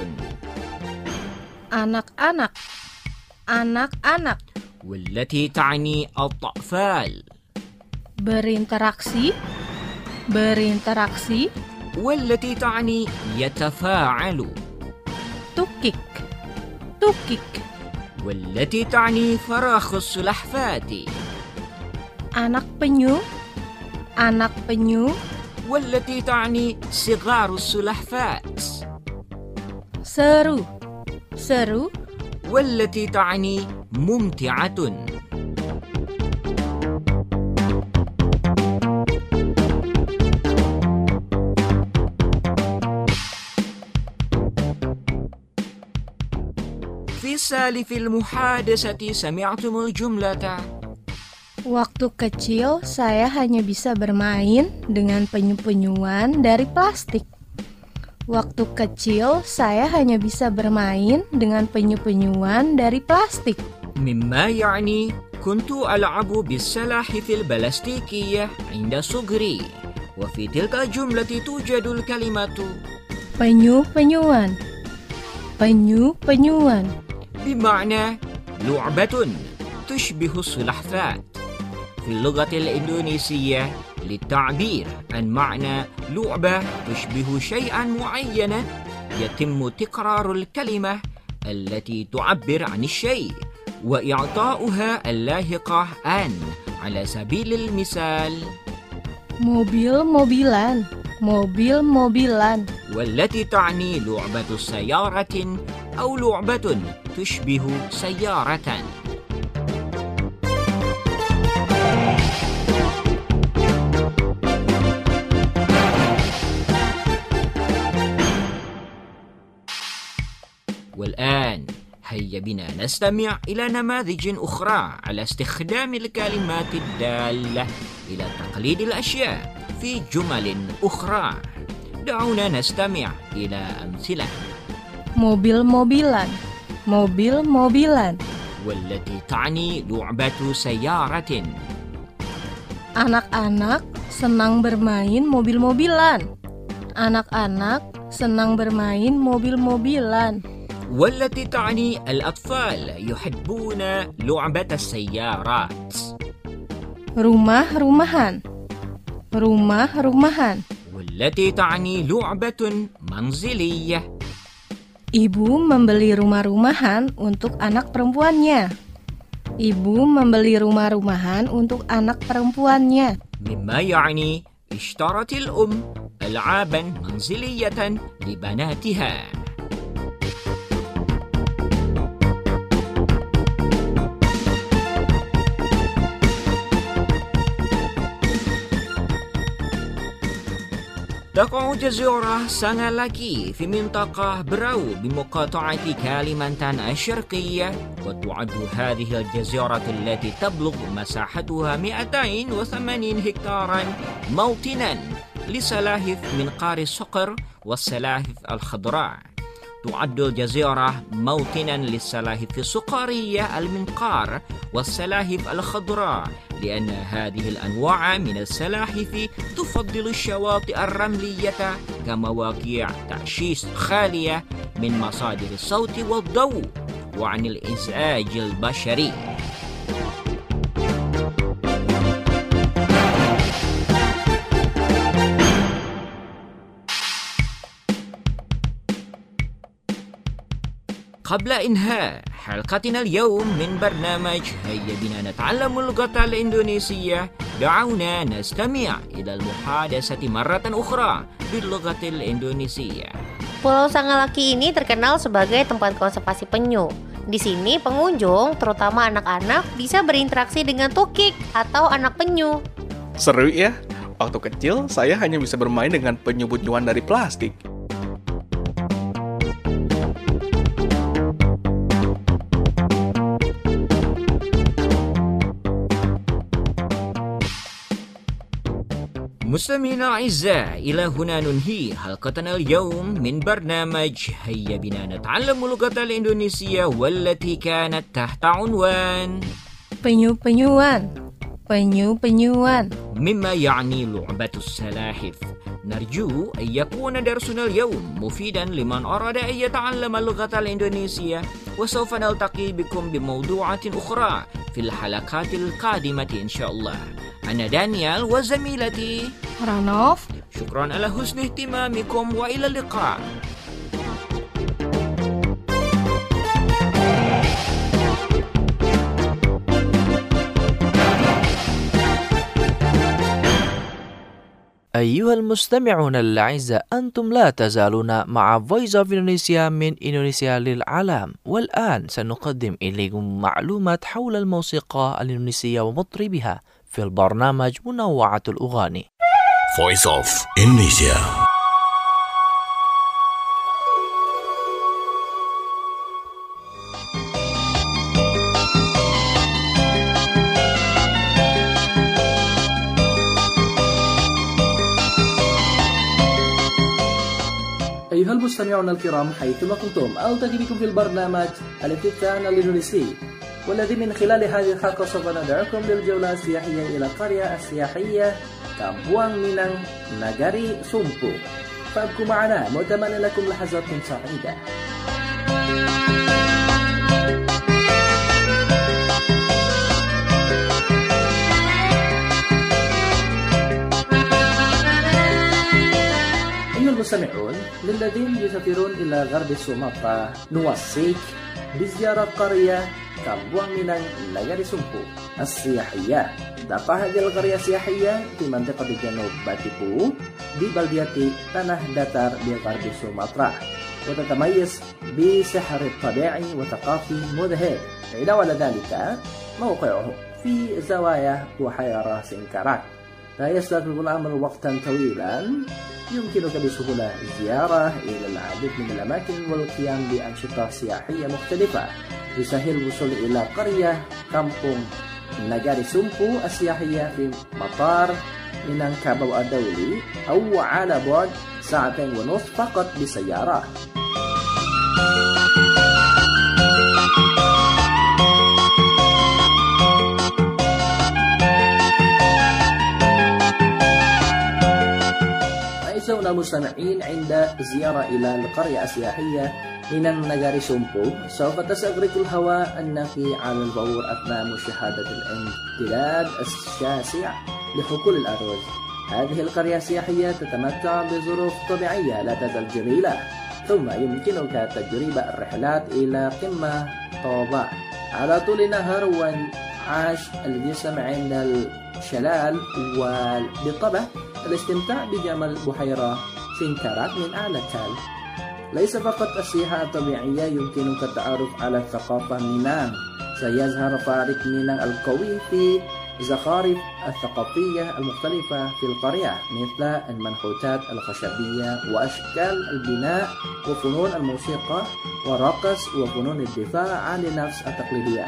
Anak-anak. Anak-anak. والتي تعني الأطفال. Berinteraksi. Berinteraksi. والتي تعني يتفاعل. Tukik. Tukik. والتي تعني فراخ السلحفاة. Anak penyu. Anak penyu. والتي تعني صغار السلحفاة. Seru. Seru. والتي تعني ممتعة. في سالف المحادثة سمعتم الجملة. Waktu kecil, saya hanya bisa bermain dengan penyu-penyuan dari plastik. Waktu kecil, saya hanya bisa bermain dengan penyu-penyuan dari plastik. مما يعني كنت ألعب بالسلاحف البلاستيكية عند صغري. وفي تلك الجملة توجد الكلمة penyu-penyuan. Penyu-penyuan. بمعنى لعبة تشبه السلحفاة. في اللغة الإندونيسية للتعبير عن معنى لعبة تشبه شيئا معينا يتم تكرار الكلمة التي تعبر عن الشيء وإعطاؤها اللاحقة عن. على سبيل المثال mobil-mobilan. Mobil-mobilan. والتي تعني لعبة سيارة أو لعبة تشبه سيارة. والآن هيا بنا نستمع إلى نماذج أخرى على استخدام الكلمات الدالة إلى تقليد الأشياء في جمل أخرى. دعونا نستمع إلى أمثلة. Mobil-mobilan. Mobil-mobilan. والتي تعني لعبة سيارة. Anak-anak senang bermain mobil-mobilan. Anak-anak senang bermain mobil-mobilan. والتي تعني الأطفال يحبون لعبة السيارات. Rumah-rumahan. Rumah-rumahan. والتي تعني لعبة منزلية. Ibu membeli rumah-rumahan untuk anak perempuannya. Ibu membeli rumah-rumahan untuk anak perempuannya. مما يعني اشترت الأم ألعابا منزلية لبناتها. تقع جزيرة سانغالاكي في منطقة براو بمقاطعة كاليمانتان الشرقية. وتعد هذه الجزيرة التي تبلغ مساحتها مئتين وثمانين هكتارا موطنا لسلاحف منقار الصقر والسلاحف الخضراء. تعد الجزيرة موطنا للسلاحف الصقرية المنقار والسلاحف الخضراء لأن هذه الأنواع من السلاحف تفضل الشواطئ الرملية كمواقع تعشيش خالية من مصادر الصوت والضوء وعن الإزعاج البشري. قبل إنهاء حلقتنا اليوم من برنامج هيا بنا نتعلم اللغة الإندونيسية، دعونا نستمع إلى المحادثة مرة أخرى باللغة الإندونيسية. Pulau Sangalaki ini terkenal sebagai tempat konservasi penyu. Di sini pengunjung, terutama anak-anak, bisa berinteraksi dengan tukik atau anak penyu. Seru ya? Waktu kecil, saya hanya bisa bermain dengan penyu-penyuan dari plastik. مستمعينا الأعزاء، إلى هنا ننهي حلقتنا اليوم من برنامج هيا بنا نتعلم اللغة الإندونيسية، والتي كانت تحت عنوان penyu-penyuan, penyu-penyuan، مما يعني لعبة السلاحف. نرجو أن يكون درسنا اليوم مفيدا لمن أراد أن يتعلم اللغة الإندونيسية، وسوف نلتقي بكم بموضوعات أخرى في الحلقات القادمة إن شاء الله. أنا دانيال وزميلتي رانوف. شكرا على حسن اهتمامكم وإلى اللقاء. أيها المستمعون الأعزاء، أنتم لا تزالون مع Voice of Indonesia من إندونيسيا للعالم، والآن سنقدم إليكم معلومات حول الموسيقى الإندونيسية ومطربها في البرنامج منوعة الأغاني. Voice of Indonesia. أيها المستمعون الكرام حيثما كنتم، ألتقي بكم في البرنامج الافتتان الإندونيسي، والذي من خلال هذه الحلقة سوف ندعوكم للجولة السياحية إلى القرية السياحية كامبوان مينang نغاري سومبو. فابقوا معنا متمنى لكم لحظات سعيدة. المستمعون، للذين يسافرون إلى غرب سومطرة نوصيك بزيارة قرية كامبوان مينang نغاري سومبو السياحية. تقع هذه القرية السياحية في منطقة جنوب باتيبو ببلدية تناه داتار بغرب سومطرة، وتتميز بسحر الطبيعي وثقافي مذهل. علاوة على ذلك موقعه في زوايا بحيرة سنكرات، لا يستغرق الأمر وقتا طويلا. يمكنك بسهولة الزيارة إلى العديد من الأماكن والقيام بأنشطة سياحية مختلفة. يسهل الوصول إلى قرية كامبونغ نغاري سومبو السياحية في مطار مينانكاباو الدولي، أو على بعد ساعتين ونصف فقط بالسيارة. أعزائنا المستمعين، عند زيارة إلى القرية السياحية مينang نغاري سومبو سوف تستغرق الهواء النقي على البور أثناء مشاهدة الامتداد الشاسع لحقول الأرز. هذه القرية السياحية تتمتع بظروف طبيعية لا تزال جميلة، ثم يمكنك تجربة الرحلات إلى قمة طوبا على طول النهر وانعاش الجسم عند الشلال، وبالطبع الاستمتاع بجمال بحيرة سنكرات من أعلى تل. ليس فقط السياحة الطبيعية، يمكنك التعرف على الثقافة مينang. سيظهر فارق مينang القوي في الزخارف الثقافية المختلفة في القرية، مثل المنحوتات الخشبية وأشكال البناء وفنون الموسيقى والرقص وفنون الدفاع عن النفس التقليدية.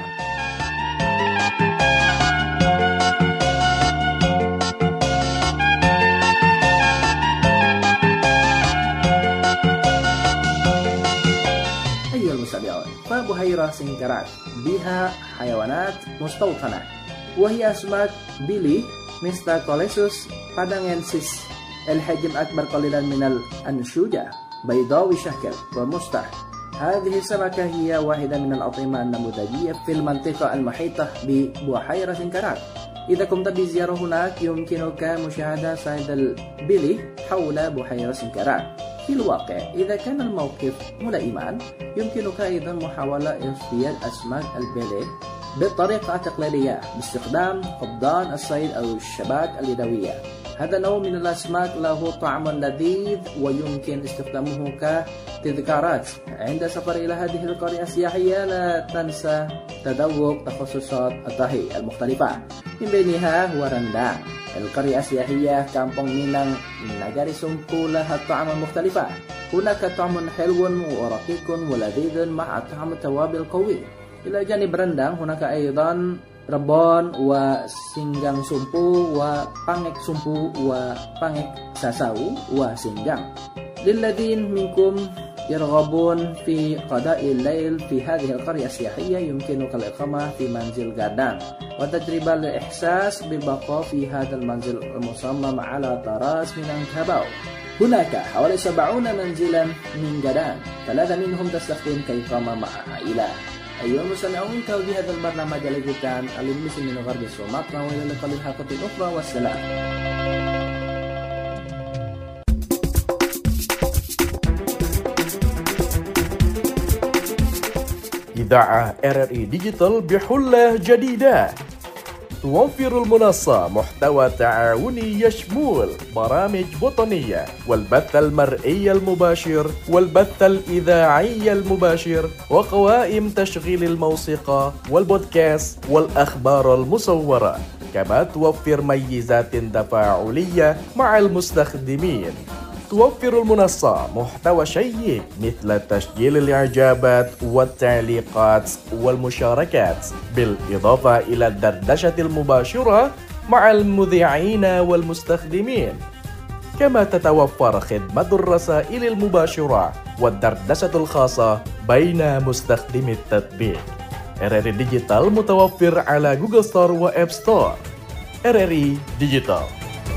فبحيرة سنكرات بها حيوانات مستوطنة، وهي أسماك بيلي مثل كوليسوس بادانغensis الحجم أكبر قليلا من الأنشوجة، بيضاوي شكل ومستح. هذه السمكة هي واحدة من الأطعمة النموذجية في المنطقة المحيطة ببحيرة سنكرات. إذا قمت بزيارة هناك يمكنك مشاهدة صيد البيلي حول بحيرة سنكرات. في الواقع إذا كان الموقف ملائما يمكنك أيضا محاولة اصطياد أسماك البيليه بالطريقة التقليدية باستخدام قبضان الصيد أو الشباك اليدوية. هذا النوع من الأسماك له طعم لذيذ ويمكن استخدامه كتذكارات عند سفر إلى هذه القرية السياحية. لا تنسى تذوق تخصصات الطهي المختلفة من بينها هو رندang. القرية السياحية كامبونج مينang نجاري سمكو لها طعم مختلفة. هناك طعم حلو ورقيق ولذيذ مع طعم توابل قوي. إلى جانب رندang هناك أيضا rebon wa singgang sumpu wa pangek sumpu wa pangek sasau wa singgang. للذين منكم يرغبون في قضاء الليل في هذه القرية السياحية يمكنك الإقامة في منزل غادang وتجربة الإحساس بالبقاء في هذا المنزل المصمم على طراز مينانكاباو. هناك حوالي سبعون منزلا من غادang، ثلاثة منهم تستخدم كإقامة مع عائلة. أيها المستمعون، انتهوا بهذا البرنامج الجديد الإنجليزي من غرب سومطرة، وإلى اللقاء الحلقة الأخرى والسلام. إذاعة آر آر إي ديجيتال بحلة جديدة توفر المنصة محتوى تعاوني يشمل برامج وطنية والبث المرئي المباشر والبث الإذاعي المباشر وقوائم تشغيل الموسيقى والبودكاست والأخبار المصورة. كما توفر ميزات تفاعلية مع المستخدمين. توفر المنصة محتوى شيق مثل تسجيل الإعجابات والتعليقات والمشاركات، بالإضافة إلى الدردشة المباشرة مع المذيعين والمستخدمين. كما تتوفر خدمة الرسائل المباشرة والدردشة الخاصة بين مستخدمي التطبيق. آر آر إي ديجيتال متوفر على جوجل ستور وآب ستور. آر آر إي ديجيتال.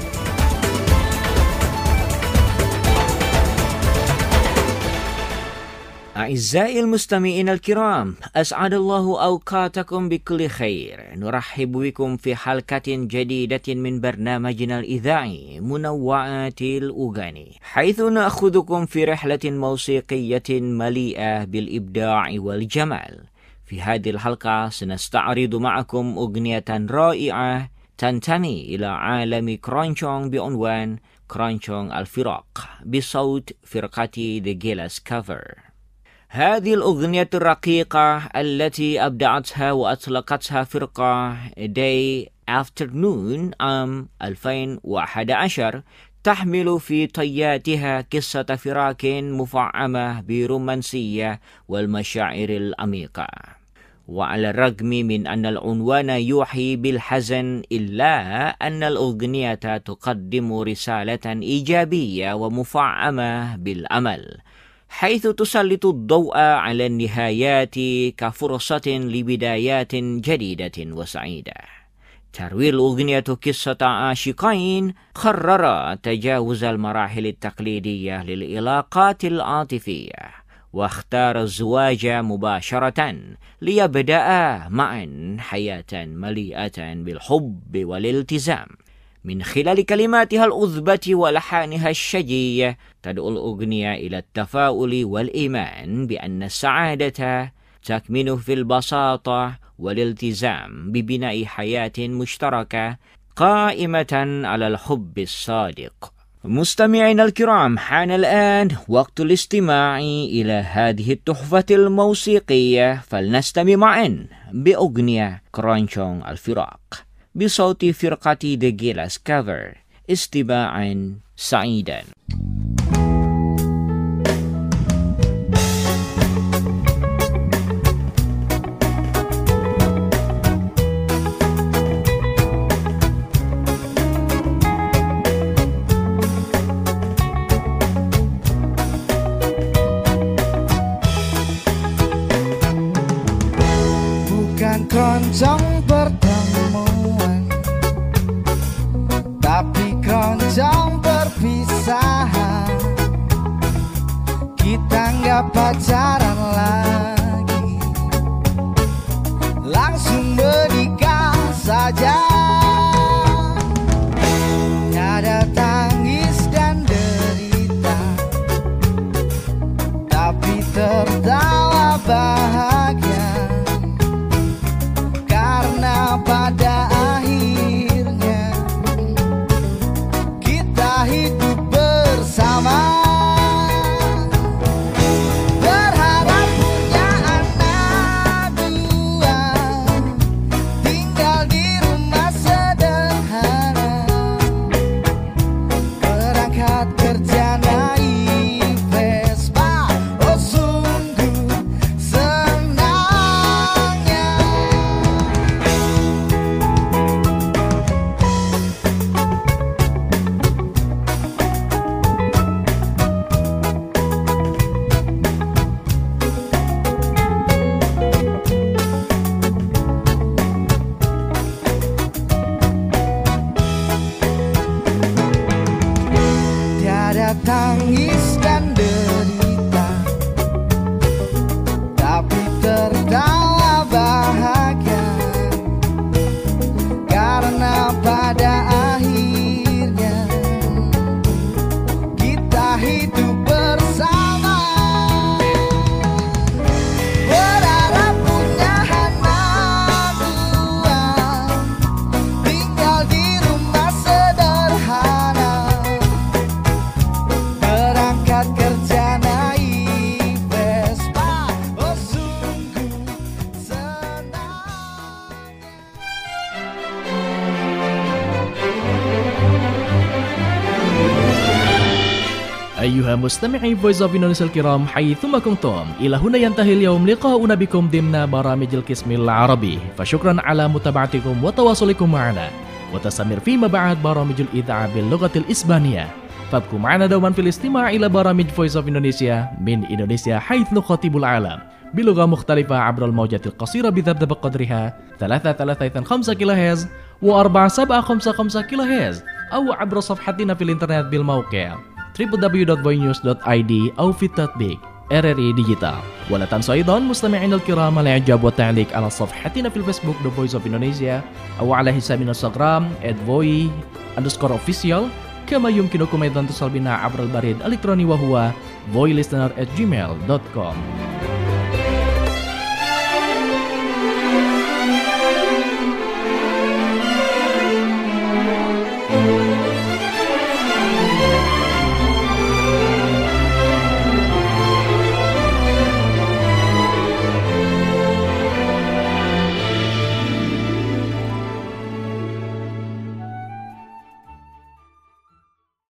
أعزائي المستمعين الكرام، أسعد الله أوقاتكم بكل خير. نرحب بكم في حلقة جديدة من برنامجنا الإذاعي منوعات الأغاني، حيث نأخذكم في رحلة موسيقية مليئة بالإبداع والجمال. في هذه الحلقة سنستعرض معكم أغنية رائعة تنتمي إلى عالم كرانشونغ بعنوان كرانشونغ الفراق بصوت فرقة The Gilas Cover. هذه الأغنية الرقيقة التي أبدعتها وأطلقتها فرقة Day Afternoon عام ألفين وأحد عشر تحمل في طياتها قصة فراق مفعمة برومانسية والمشاعر العميقة. وعلى الرغم من أن العنوان يوحي بالحزن، إلا أن الأغنية تقدم رسالة إيجابية ومفعمة بالأمل، حيث تسلط الضوء على النهايات كفرصة لبدايات جديدة وسعيدة. تروي الأغنية قصة عاشقين قررا تجاوز المراحل التقليدية للعلاقات العاطفية، واختار الزواج مباشرة ليبدأ معا حياة مليئة بالحب والالتزام. من خلال كلماتها الأذبة ولحانها الشجي تدعو الأغنية إلى التفاؤل والإيمان بأن السعادة تكمن في البساطة والالتزام ببناء حياة مشتركة قائمة على الحب الصادق. مستمعينا الكرام، حان الآن وقت الاستماع إلى هذه التحفة الموسيقية، فلنستمع معا بأغنية كرانشونغ الفراق بصوت فرقة The Gilas Cover. استماعا سعيدا. Bukan keroncong pertemuan, tapi keroncong perpisahan. Kita nggak pacaran lagi, langsung menikah saja. Ada tangis dan derita, ada tangis dan derita, tapi tertawa bahagia, karena pada akhirnya kita hidup bersama. Berharap punya anak dua, tinggal di rumah sederhana, berangkat kerja naik Vespa. Oh sungguh senang. أيها مستمعي فويس اوف إندونيسيا الكرام حيثما كنتم، إلى هنا ينتهي اليوم لقاؤنا بكم ضمن برامج القسم العربي، فشكرا على متابعتكم وتواصلكم معنا، وتستمر فيما بعد برامج الإذاعة باللغة الإسبانية، فابقوا معنا دوما في الاستماع إلى برامج فويس اوف إندونيسيا من إندونيسيا حيث نخاطب العالم بلغة مختلفة عبر الموجات القصيرة بذبذب قدرها ثلاثة ثلاثة خمسة كيلو هرتز وأربعة سبعة خمسة خمسة كيلو هرتز، أو عبر صفحتنا في الإنترنت بالموقع دبليو دبليو دبليو دوت فوي نيوز دوت آي دي أو في التطبيق آر آر إي ديجيتال. ولا تنسوا أيضا مستمعينا الكرام الإعجاب والتعليق على صفحتنا في الفيسبوك The Voice of Indonesia، أو على حسابنا الانستغرام at voy underscore official. كما يمكنكم أيضا اتصال بنا عبر البريد الإلكتروني وهو voy listener at gmail دوت كوم.